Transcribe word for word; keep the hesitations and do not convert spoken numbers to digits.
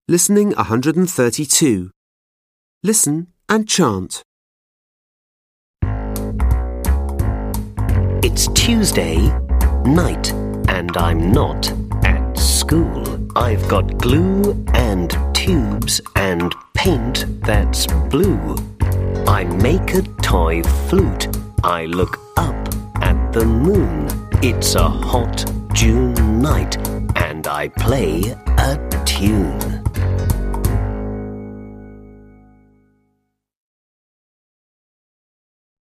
Listening one hundred thirty-two. Listen and chant. It's Tuesday night and I'm not at school. I've got glue and tubes and paint that's blue. I make a toy flute. I look up at the moon. It's a hot June night and I play a tune.